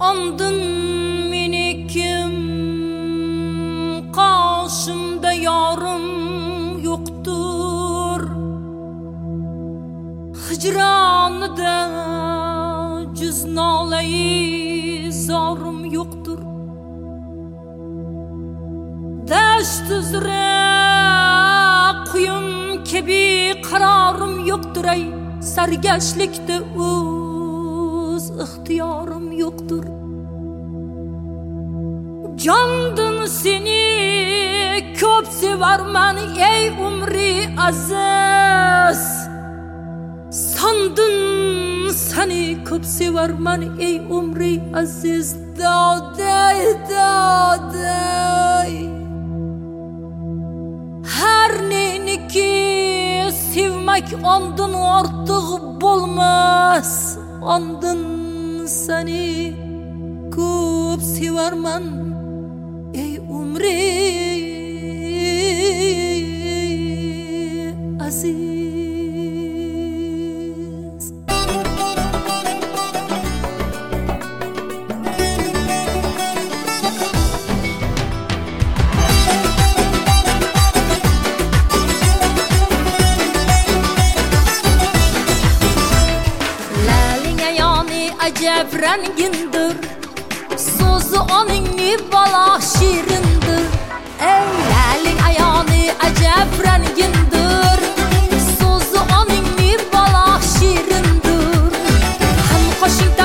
Andın menikim karşımda yarım yoktur. Hicranıda cüz naleyi zarım yoktur. Dest üzere kuyum kebi kararım yoktur. Ey sergeçlikte öz ihtiyarım yoktur. Candın seni köp severmen ey umri aziz. Sandın seni köp severmen ey umri aziz. Daday daday her neyinki sevmek ondan artık bulmaz. Andın seni köp severmen ey umri aziz. Acep rengindir, sözü onunni bala şirindir. Ey lalin ayağını acep rengindir, sözü onunni bala şirindir. Hem koşun